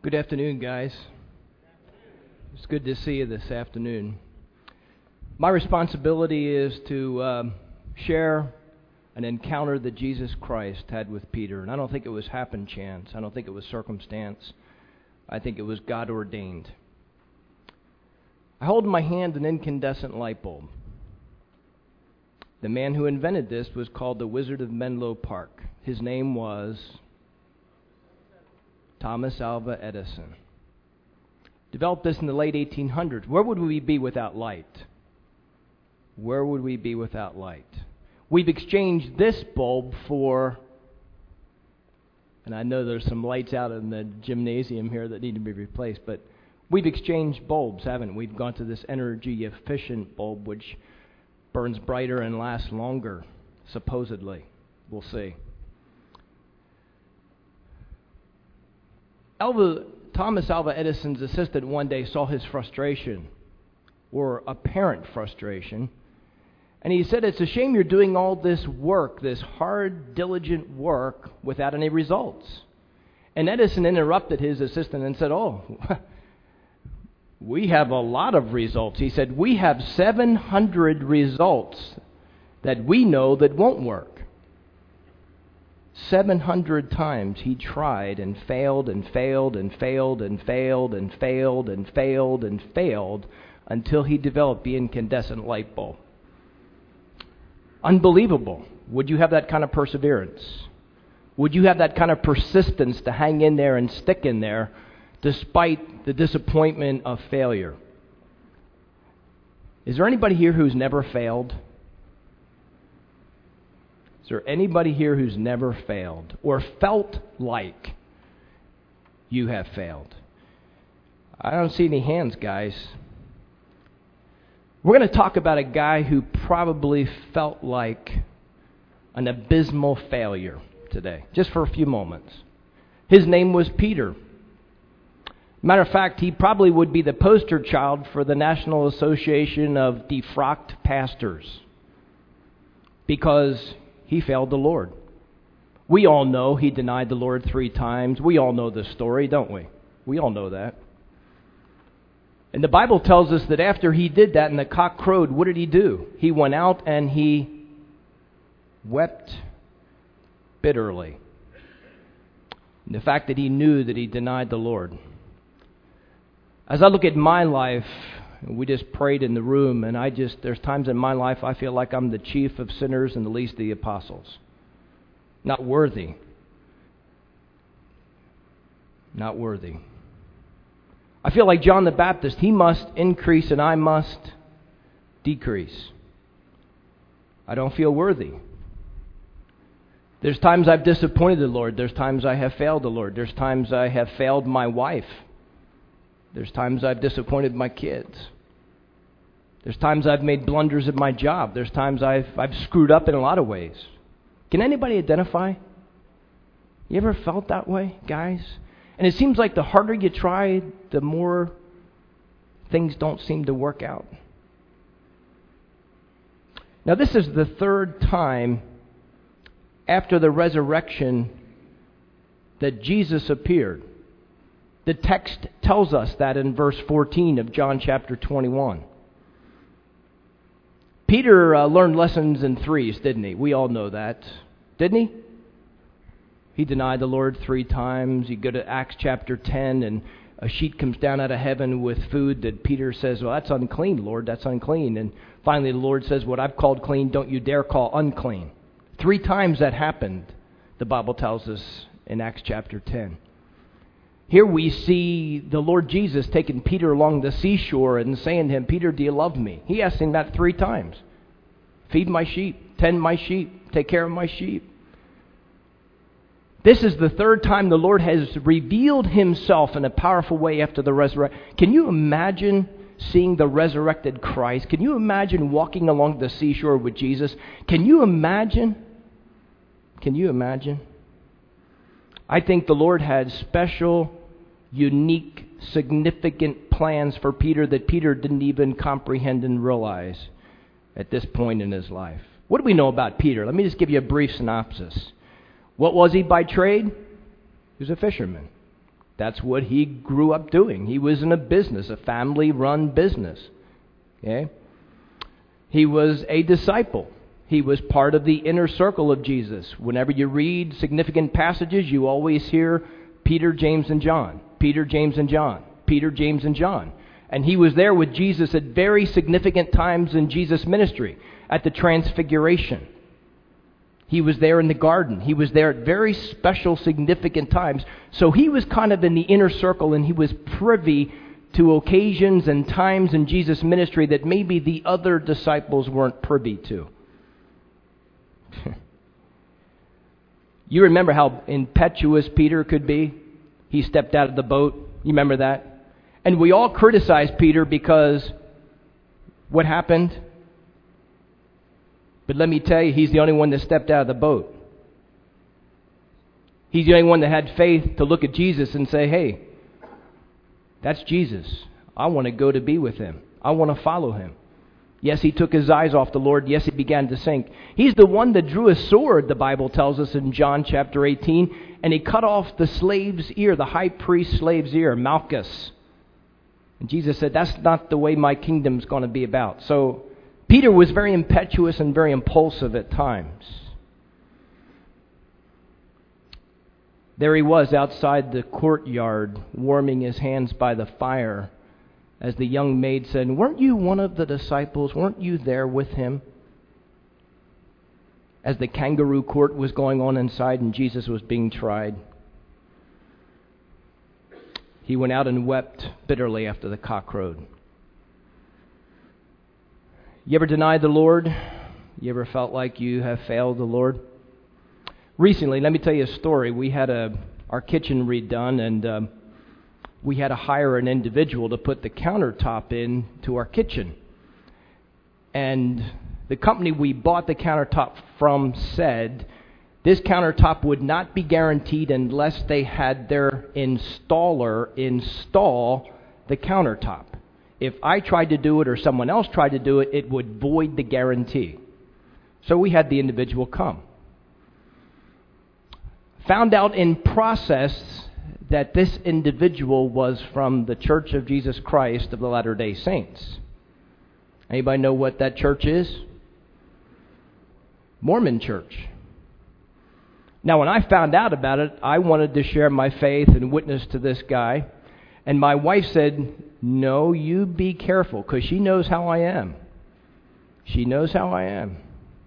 Good afternoon, guys. It's good to see you this afternoon. My responsibility is to share an encounter that Jesus Christ had with Peter. And I don't think it was happen chance. I don't think it was circumstance. I think it was God ordained. I hold in my hand an incandescent light bulb. The man who invented this was called the Wizard of Menlo Park. His name was Thomas Alva Edison. Developed this in the late 1800s. Where would we be without light? Where would we be without light? We've exchanged this bulb for, and I know there's some lights out in the gymnasium here that need to be replaced, but we've exchanged bulbs, haven't we? We've gone to this energy-efficient bulb, which burns brighter and lasts longer, supposedly. We'll see. Thomas Alva Edison's assistant one day saw his frustration, or apparent frustration, and he said, "It's a shame you're doing all this work, this hard, diligent work, without any results." And Edison interrupted his assistant and said, "Oh, we have a lot of results." He said, "We have 700 results that we know that won't work." 700 times he tried and failed and failed and failed and failed and failed and failed and failed until he developed the incandescent light bulb. Unbelievable. Would you have that kind of perseverance? Would you have that kind of persistence to hang in there and stick in there despite the disappointment of failure? Is there anybody here who's never failed? Is there anybody here who's never failed or felt like you have failed? I don't see any hands, guys. We're going to talk about a guy who probably felt like an abysmal failure today, just for a few moments. His name was Peter. Matter of fact, he probably would be the poster child for the National Association of Defrocked Pastors, because he failed the Lord. We all know he denied the Lord 3 times. We all know the story, don't we? We all know that. And the Bible tells us that after he did that and the cock crowed, what did he do? He went out and he wept bitterly. And the fact that he knew that he denied the Lord. As I look at my life, we just prayed in the room, and there's times in my life I feel like I'm the chief of sinners and the least of the apostles. Not worthy. Not worthy. I feel like John the Baptist. He must increase and I must decrease. I don't feel worthy. There's times I've disappointed the Lord. There's times I have failed the Lord. There's times I have failed my wife. There's times I've disappointed my kids. There's times I've made blunders at my job. There's times I've screwed up in a lot of ways. Can anybody identify? You ever felt that way, guys? And it seems like the harder you try, the more things don't seem to work out. Now, this is the 3rd time after the resurrection that Jesus appeared. The text tells us that in verse 14 of John chapter 21. Peter learned lessons in threes, didn't he? We all know that. Didn't he? He denied the Lord 3 times. You go to Acts chapter 10 and a sheet comes down out of heaven with food that Peter says, "Well, that's unclean, Lord, that's unclean." And finally the Lord says, "What I've called clean, don't you dare call unclean." 3 times that happened, the Bible tells us in Acts chapter 10. Here we see the Lord Jesus taking Peter along the seashore and saying to him, "Peter, do you love me?" He asked him that 3 times. Feed my sheep, tend my sheep, take care of my sheep. This is the 3rd time the Lord has revealed himself in a powerful way after the resurrection. Can you imagine seeing the resurrected Christ? Can you imagine walking along the seashore with Jesus? Can you imagine? Can you imagine? I think the Lord had special, unique, significant plans for Peter that Peter didn't even comprehend and realize at this point in his life. What do we know about Peter? Let me just give you a brief synopsis. What was he by trade? He was a fisherman. That's what he grew up doing. He was in a business, a family-run business. Okay? He was a disciple. He was part of the inner circle of Jesus. Whenever you read significant passages, you always hear Peter, James, and John. Peter, James, and John. Peter, James, and John. And he was there with Jesus at very significant times in Jesus' ministry. At the Transfiguration. He was there in the garden. He was there at very special, significant times. So he was kind of in the inner circle, and he was privy to occasions and times in Jesus' ministry that maybe the other disciples weren't privy to. You remember how impetuous Peter could be? He stepped out of the boat. You remember that? And we all criticized Peter because what happened? But let me tell you, he's the only one that stepped out of the boat. He's the only one that had faith to look at Jesus and say, hey, that's Jesus. I want to go to be with him. I want to follow him. Yes, he took his eyes off the Lord. Yes, he began to sink. He's the one that drew a sword, the Bible tells us in John chapter 18, and he cut off the slave's ear, the high priest's slave's ear, Malchus. And Jesus said, that's not the way my kingdom's going to be about. So Peter was very impetuous and very impulsive at times. There he was outside the courtyard, warming his hands by the fire, as the young maid said, weren't you one of the disciples? Weren't you there with him? As the kangaroo court was going on inside and Jesus was being tried. He went out and wept bitterly after the cock crowed. You ever denied the Lord? You ever felt like you have failed the Lord? Recently, let me tell you a story. We had our kitchen redone, and we had to hire an individual to put the countertop in to our kitchen. And the company we bought the countertop from said this countertop would not be guaranteed unless they had their installer install the countertop. If I tried to do it or someone else tried to do it, it would void the guarantee. So we had the individual come. Found out in process that this individual was from the Church of Jesus Christ of the Latter-day Saints. Anybody know what that church is? Mormon church. Now, when I found out about it, I wanted to share my faith and witness to this guy. And my wife said, no, you be careful, because she knows how I am. She knows how I am.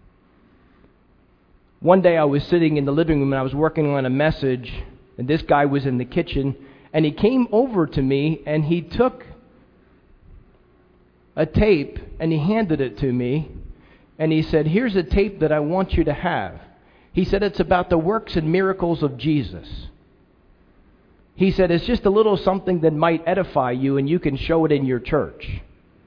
One day I was sitting in the living room and I was working on a message, and this guy was in the kitchen, and he came over to me and he took a tape and he handed it to me, and he said, here's a tape that I want you to have. He said, it's about the works and miracles of Jesus. He said, it's just a little something that might edify you and you can show it in your church.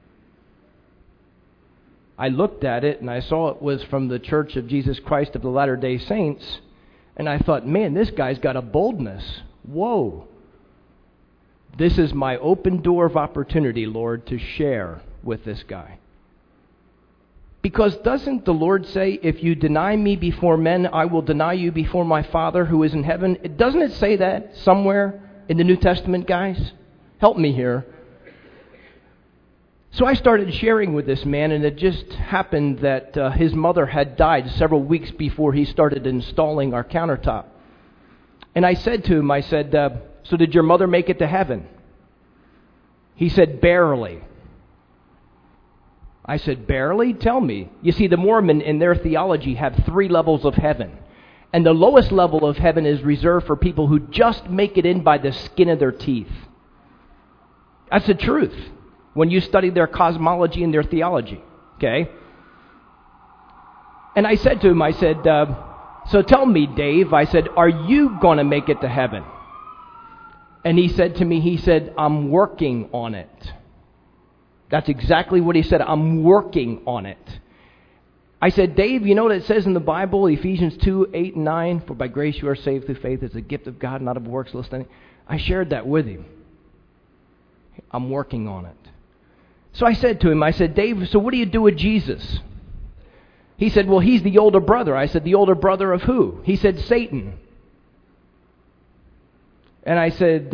I looked at it and I saw it was from the Church of Jesus Christ of the Latter-day Saints. And I thought, man, this guy's got a boldness. Whoa. This is my open door of opportunity, Lord, to share with this guy. Because doesn't the Lord say, if you deny me before men, I will deny you before my Father who is in heaven? Doesn't it say that somewhere in the New Testament, guys? Help me here. So I started sharing with this man, and it just happened that his mother had died several weeks before he started installing our countertop. And I said to him, so did your mother make it to heaven? He said, barely. I said, barely? Tell me. You see, the Mormon in their theology have 3 levels of heaven. And the lowest level of heaven is reserved for people who just make it in by the skin of their teeth. That's the truth when you study their cosmology and their theology. Okay? And I said to him, so tell me, Dave, I said, are you going to make it to heaven? And he said to me, I'm working on it. That's exactly what he said. I'm working on it. I said, Dave, you know what it says in the Bible, Ephesians 2, 8, and 9, for by grace you are saved through faith. It's a gift of God, not of works, lest any. I shared that with him. I'm working on it. So I said to him, Dave, so what do you do with Jesus? He said, well, he's the older brother. I said, the older brother of who? He said, Satan. And I said,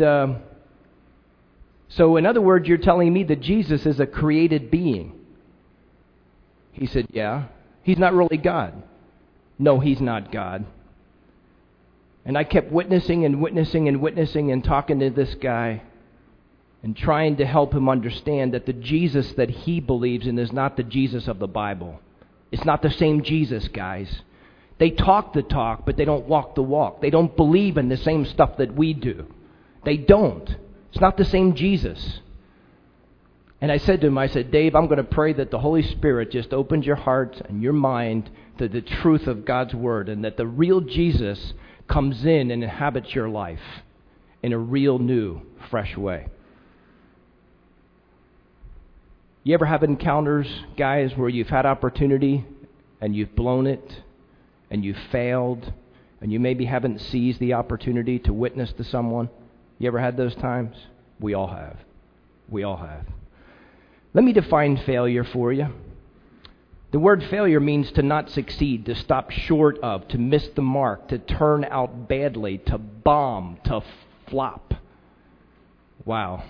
so in other words, you're telling me that Jesus is a created being? He said, yeah. He's not really God. No, he's not God. And I kept witnessing and witnessing and witnessing and talking to this guy and trying to help him understand that the Jesus that he believes in is not the Jesus of the Bible. It's not the same Jesus, guys. They talk the talk, but they don't walk the walk. They don't believe in the same stuff that we do. They don't. It's not the same Jesus. And I said to him, I said, Dave, I'm going to pray that the Holy Spirit just opens your heart and your mind to the truth of God's Word, and that the real Jesus comes in and inhabits your life in a real, new, fresh way. You ever have encounters, guys, where you've had opportunity and you've blown it and you've failed and you maybe haven't seized the opportunity to witness to someone? You ever had those times? We all have. We all have. Let me define failure for you. The word failure means to not succeed, to stop short of, to miss the mark, to turn out badly, to bomb, to flop. Wow.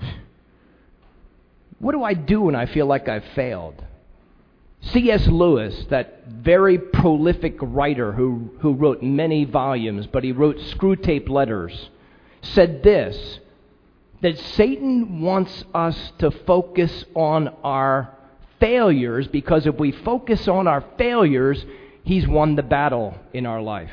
What do I do when I feel like I've failed? C.S. Lewis, that very prolific writer who wrote many volumes, but he wrote Screwtape Letters, said this, that Satan wants us to focus on our failures, because if we focus on our failures, he's won the battle in our life.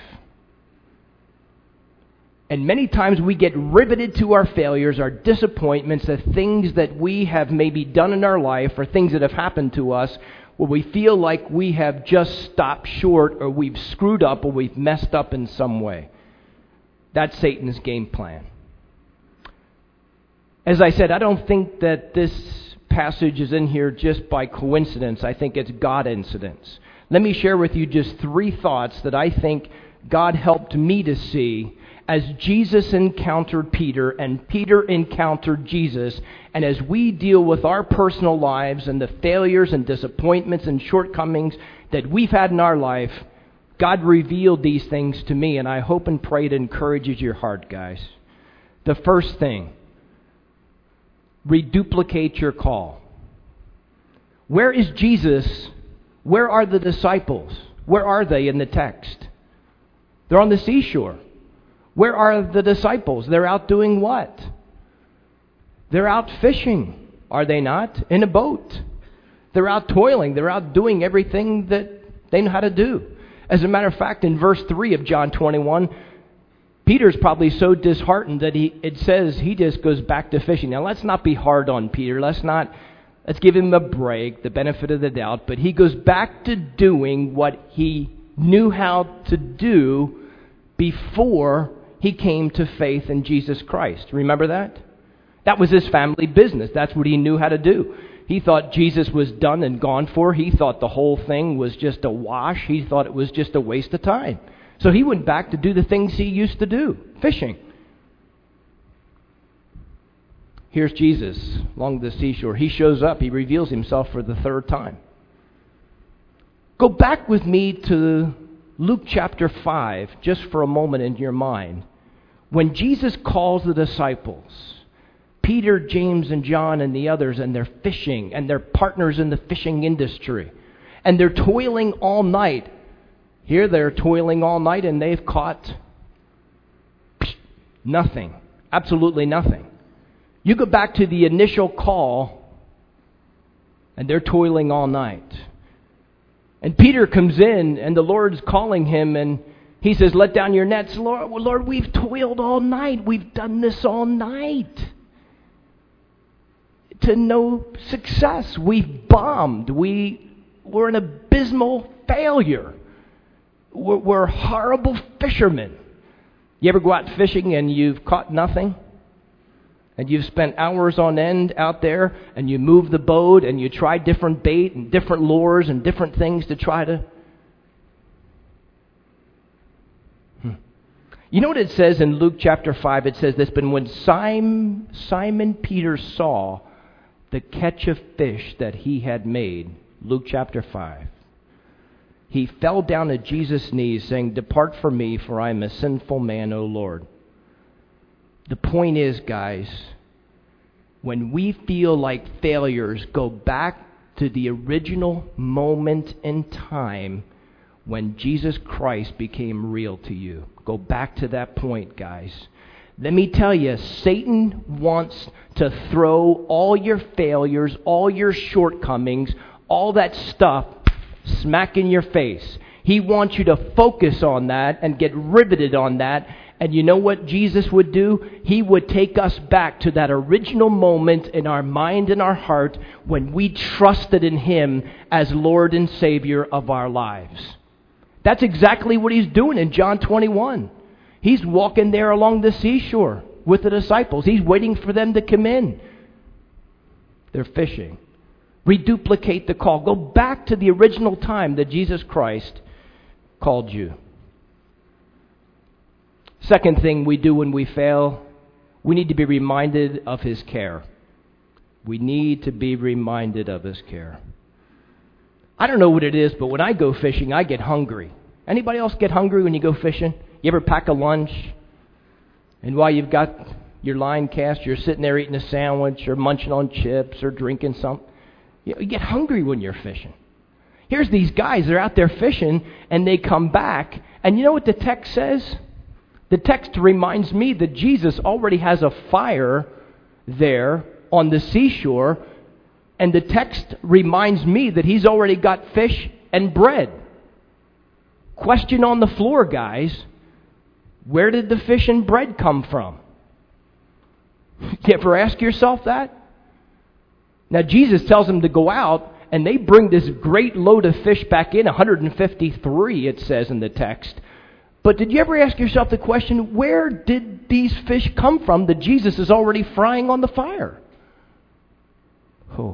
And many times we get riveted to our failures, our disappointments, the things that we have maybe done in our life or things that have happened to us, where we feel like we have just stopped short or we've screwed up or we've messed up in some way. That's Satan's game plan. As I said, I don't think that this passage is in here just by coincidence. I think it's God incidence. Let me share with you just 3 thoughts that I think God helped me to see as Jesus encountered Peter and Peter encountered Jesus, and as we deal with our personal lives and the failures and disappointments and shortcomings that we've had in our life, God revealed these things to me, and I hope and pray it encourages your heart, guys. The first thing, reduplicate your call. Where is Jesus? Where are the disciples? Where are they in the text? They're on the seashore. Where are the disciples? They're out doing what? They're out fishing, are they not? In a boat. They're out toiling. They're out doing everything that they know how to do. As a matter of fact, in verse 3 of John 21, Peter's probably so disheartened that it says he just goes back to fishing. Now, let's not be hard on Peter. Let's give him a break, the benefit of the doubt. But he goes back to doing what he knew how to do before he came to faith in Jesus Christ. Remember that? That was his family business. That's what he knew how to do. He thought Jesus was done and gone for. He thought the whole thing was just a wash. He thought it was just a waste of time. So he went back to do the things he used to do, fishing. Here's Jesus along the seashore. He shows up. He reveals himself for the 3rd time. Go back with me to Luke chapter 5, just for a moment in your mind. When Jesus calls the disciples, Peter, James, and John, and the others, and they're fishing, and they're partners in the fishing industry, and they're toiling all night. Here they're toiling all night and they've caught nothing. Absolutely nothing. You go back to the initial call and they're toiling all night. And Peter comes in and the Lord's calling him and he says, let down your nets. Lord, we've toiled all night. We've done this all night. To no success. We've bombed. We're an abysmal failure. We're horrible fishermen. You ever go out fishing and you've caught nothing? And you've spent hours on end out there and you move the boat and you try different bait and different lures and different things to try to... You know what it says in Luke chapter 5? It says this, but when Simon Peter saw the catch of fish that he had made, Luke chapter 5, he fell down at Jesus' knees, saying, depart from me, for I am a sinful man, O Lord. The point is, guys, when we feel like failures, go back to the original moment in time when Jesus Christ became real to you. Go back to that point, guys. Let me tell you, Satan wants to throw all your failures, all your shortcomings, all that stuff smack in your face. He wants you to focus on that and get riveted on that. And you know what Jesus would do? He would take us back to that original moment in our mind and our heart when we trusted in Him as Lord and Savior of our lives. That's exactly what He's doing in John 21. He's walking there along the seashore with the disciples. He's waiting for them to come in. They're fishing. Reduplicate the call. Go back to the original time that Jesus Christ called you. Second thing we do when we fail, we need to be reminded of His care. We need to be reminded of His care. I don't know what it is, but when I go fishing, I get hungry. Anybody else get hungry when you go fishing? You ever pack a lunch, and while you've got your line cast, you're sitting there eating a sandwich or munching on chips or drinking something? You get hungry when you're fishing. Here's these guys, they're out there fishing, and they come back, and you know what the text says? The text reminds me that Jesus already has a fire there on the seashore, and the text reminds me that He's already got fish and bread. Question on the floor, guys. Where did the fish and bread come from? You ever ask yourself that? Now, Jesus tells them to go out, and they bring this great load of fish back in, 153, it says in the text. But did you ever ask yourself the question, where did these fish come from that Jesus is already frying on the fire? Oh,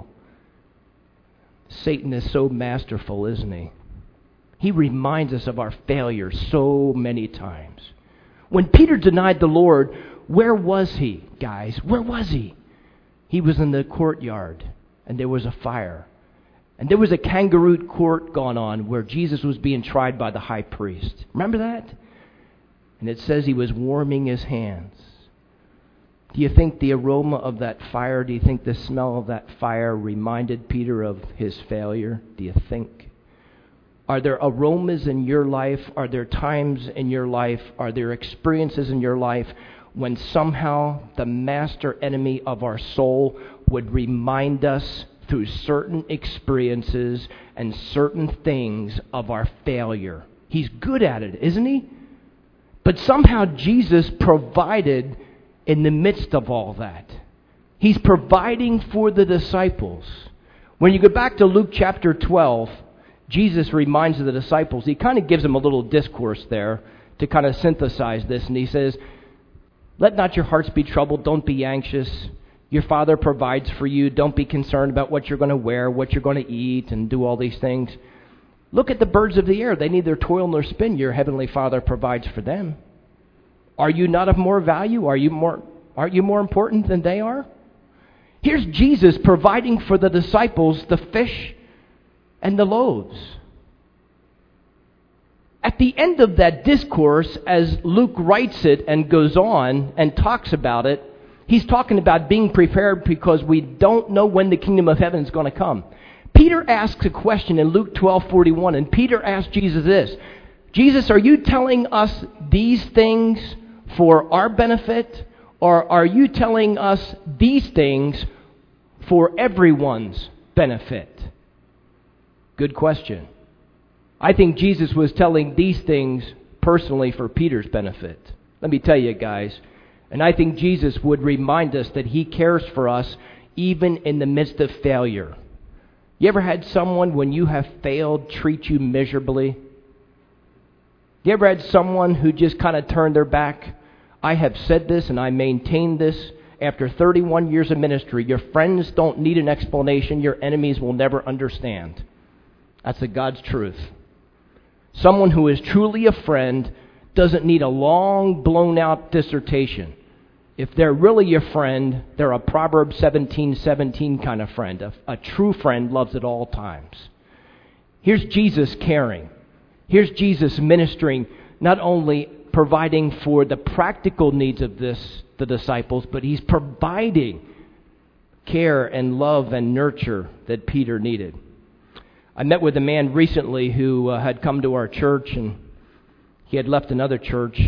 Satan is so masterful, isn't he? He reminds us of our failures so many times. When Peter denied the Lord, where was he, guys? Where was he? He was in the courtyard, and there was a fire. And there was a kangaroo court going on where Jesus was being tried by the high priest. Remember that? And it says he was warming his hands. Do you think the aroma of that fire, do you think the smell of that fire reminded Peter of his failure? Do you think? Are there aromas in your life? Are there times in your life? Are there experiences in your life when somehow the master enemy of our soul would remind us through certain experiences and certain things of our failure? He's good at it, isn't he? But somehow Jesus provided in the midst of all that. He's providing for the disciples. When you go back to Luke chapter 12, Jesus reminds the disciples, he kind of gives them a little discourse there to kind of synthesize this. And he says, let not your hearts be troubled. Don't be anxious. Your Father provides for you. Don't be concerned about what you're going to wear, what you're going to eat, and do all these things. Look at the birds of the air. They neither toil nor spin. Your heavenly Father provides for them. Are you not of more value? Aren't you more important than they are? Here's Jesus providing for the disciples the fish and the loaves. At the end of that discourse, as Luke writes it and goes on and talks about it, he's talking about being prepared because we don't know when the kingdom of heaven is going to come. Peter asks a question in Luke 12:41, and Peter asks Jesus this: Jesus, are you telling us these things for our benefit, or are you telling us these things for everyone's benefit? Good question. I think Jesus was telling these things personally for Peter's benefit. Let me tell you, guys, and I think Jesus would remind us that he cares for us even in the midst of failure. You ever had someone, when you have failed, treat you miserably? You ever had someone who just kind of turned their back? I have said this and I maintain this. After 31 years of ministry, your friends don't need an explanation. Your enemies will never understand. That's the God's truth. Someone who is truly a friend doesn't need a long, blown-out dissertation. If they're really your friend, they're a Proverbs 17:17 kind of friend. A true friend loves at all times. Here's Jesus caring. Here's Jesus ministering, not only providing for the practical needs of the disciples, but He's providing care and love and nurture that Peter needed. I met with a man recently who had come to our church, and he had left another church.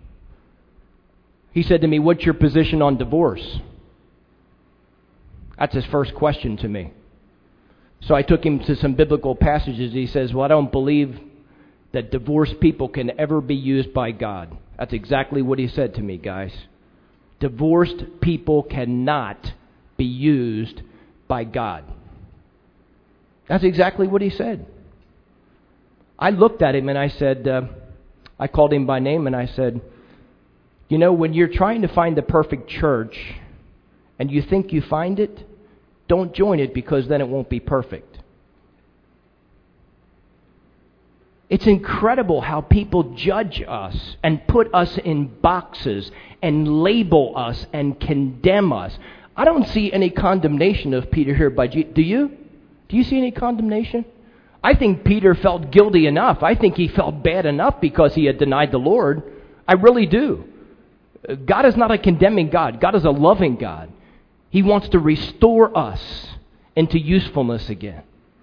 He said to me, "What's your position on divorce?" That's his first question to me. So I took him to some biblical passages. He says, "Well, I don't believe that divorced people can ever be used by God." That's exactly what he said to me, guys. Divorced people cannot be used by God. That's exactly what he said. I looked at him and I said, I called him by name and I said, "You know, when you're trying to find the perfect church and you think you find it, don't join it, because then it won't be perfect." It's incredible how people judge us and put us in boxes and label us and condemn us. I don't see any condemnation of Peter here by Jesus. Do you? Do you see any condemnation? I think Peter felt guilty enough. I think he felt bad enough because he had denied the Lord. I really do. God is not a condemning God. God is a loving God. He wants to restore us into usefulness again.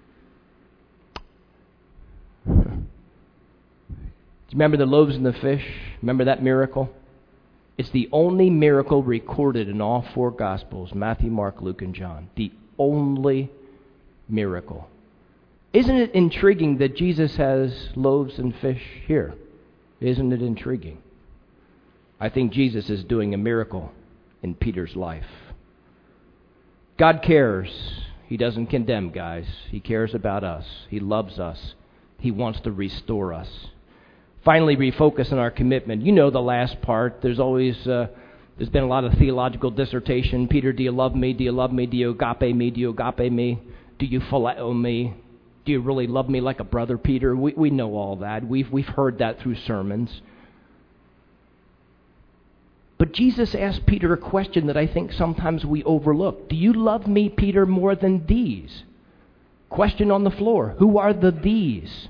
Do you remember the loaves and the fish? Remember that miracle? It's the only miracle recorded in all four Gospels, Matthew, Mark, Luke, and John. The only miracle. Isn't it intriguing that Jesus has loaves and fish here? Isn't it intriguing? I think Jesus is doing a miracle in Peter's life. God cares. He doesn't condemn, guys. He cares about us. He loves us. He wants to restore us. Finally, refocus on our commitment. You know the last part. There's been a lot of theological dissertation. Peter, do you love me? Do you love me? Do you agape me? Do you agape me? Do you phileo me? Do you really love me like a brother, Peter? We know all that. We've heard that through sermons. But Jesus asked Peter a question that I think sometimes we overlook. Do you love me, Peter, more than these? Question on the floor. Who are the these?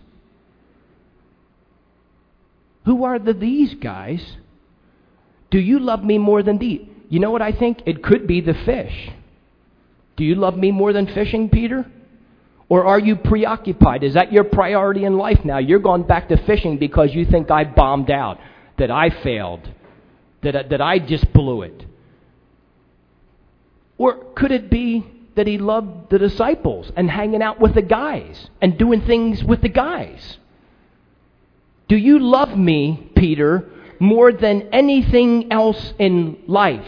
Who are the these, guys? Do you love me more than these? You know what I think? It could be the fish. Do you love me more than fishing, Peter? Or are you preoccupied? Is that your priority in life now? You're going back to fishing because you think I bombed out, that I failed, that I just blew it. Or could it be that he loved the disciples and hanging out with the guys and doing things with the guys? Do you love me, Peter, more than anything else in life?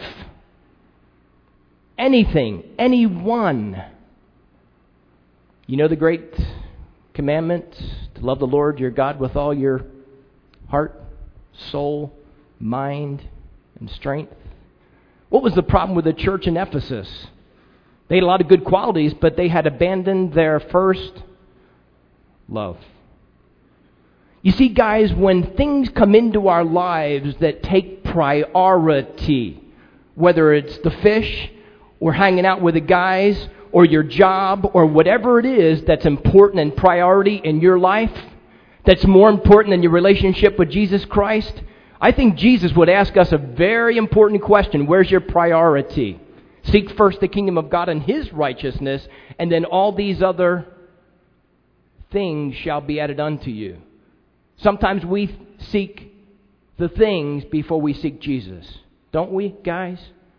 Anything, anyone. You know the great commandment, to love the Lord your God with all your heart, soul, mind, and strength. What was the problem with the church in Ephesus? They had a lot of good qualities, but they had abandoned their first love. You see, guys, when things come into our lives that take priority, whether it's the fish or hanging out with the guys or your job or whatever it is that's important and priority in your life, that's more important than your relationship with Jesus Christ, I think Jesus would ask us a very important question. Where's your priority? Seek first the kingdom of God and His righteousness, and then all these other things shall be added unto you. Sometimes we seek the things before we seek Jesus. Don't we, guys?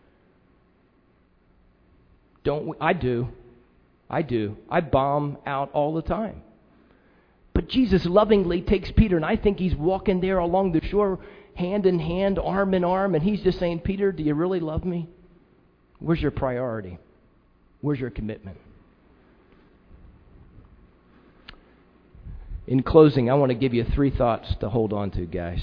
Don't we? I do. I bomb out all the time. But Jesus lovingly takes Peter, and I think He's walking there along the shore, hand in hand, arm in arm, and He's just saying, Peter, do you really love me? Where's your priority? Where's your commitment? In closing, I want to give you 3 thoughts to hold on to, guys.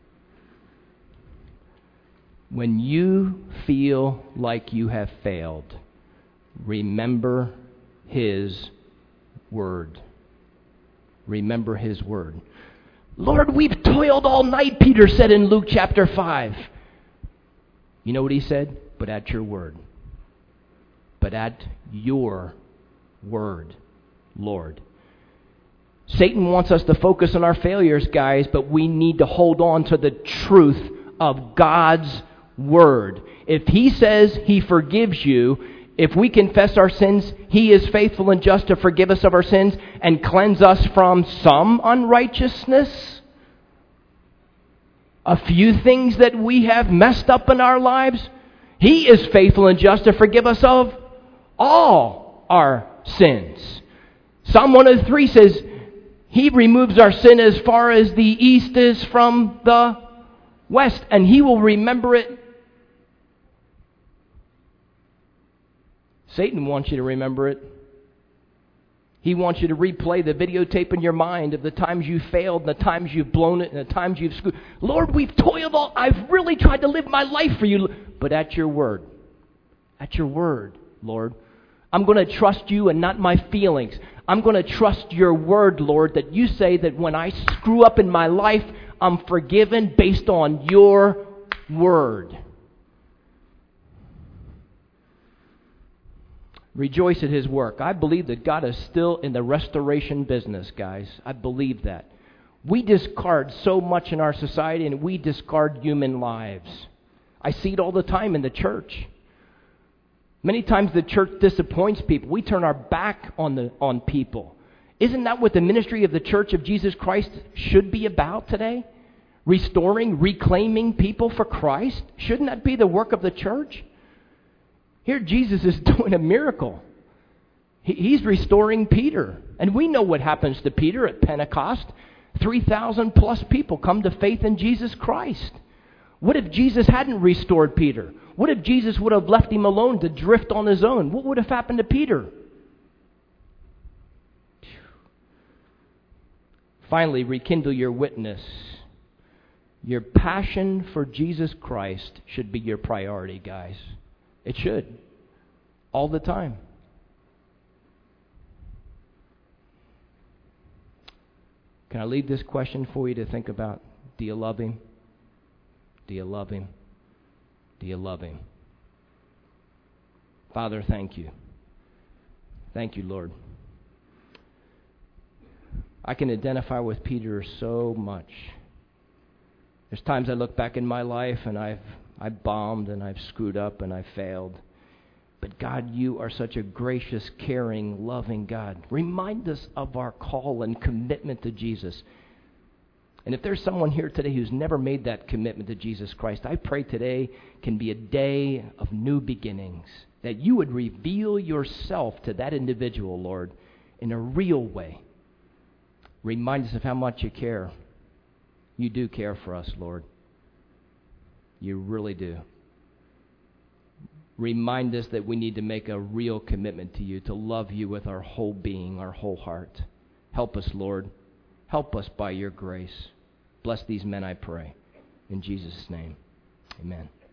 When you feel like you have failed, remember His Word. Remember His Word. Lord, we've toiled all night, Peter said in Luke chapter 5. You know what he said? But at your word. But at your word, Lord. Satan wants us to focus on our failures, guys, but we need to hold on to the truth of God's Word. If He says He forgives you, if we confess our sins, He is faithful and just to forgive us of our sins and cleanse us from some unrighteousness. A few things that we have messed up in our lives, He is faithful and just to forgive us of all our sins. Psalm 103 says, He removes our sin as far as the east is from the west, and He will remember it. Satan wants you to remember it. He wants you to replay the videotape in your mind of the times you failed, and the times you've blown it, and the times you've screwed. Lord, we've toiled all. I've really tried to live my life for you. But at your word, Lord, I'm going to trust you and not my feelings. I'm going to trust your word, Lord, that you say that when I screw up in my life, I'm forgiven based on your word. Rejoice at His work. I believe that God is still in the restoration business, guys. I believe that. We discard so much in our society, and we discard human lives. I see it all the time in the church. Many times the church disappoints people. We turn our back on people. Isn't that what the ministry of the Church of Jesus Christ should be about today? Restoring, reclaiming people for Christ? Shouldn't that be the work of the church? Here Jesus is doing a miracle. He's restoring Peter. And we know what happens to Peter at Pentecost. 3,000 plus people come to faith in Jesus Christ. What if Jesus hadn't restored Peter? What if Jesus would have left him alone to drift on his own? What would have happened to Peter? Finally, rekindle your witness. Your passion for Jesus Christ should be your priority, guys. It should. All the time. Can I leave this question for you to think about? Do you love Him? Do you love Him? Do you love Him? Father, thank you. Thank you, Lord. I can identify with Peter so much. There's times I look back in my life and I've bombed and I've screwed up and I've failed. But God, you are such a gracious, caring, loving God. Remind us of our call and commitment to Jesus. And if there's someone here today who's never made that commitment to Jesus Christ, I pray today can be a day of new beginnings. That you would reveal yourself to that individual, Lord, in a real way. Remind us of how much you care. You do care for us, Lord. You really do. Remind us that we need to make a real commitment to you, to love you with our whole being, our whole heart. Help us, Lord. Help us by your grace. Bless these men, I pray. In Jesus' name, amen.